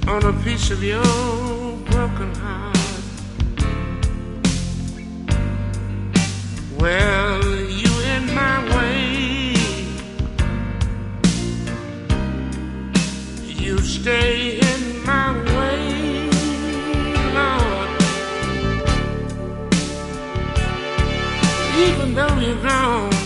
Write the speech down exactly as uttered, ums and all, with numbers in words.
on a piece of your broken heart. Well, you in my way, you stay in my way, Lord. Even though you're gone,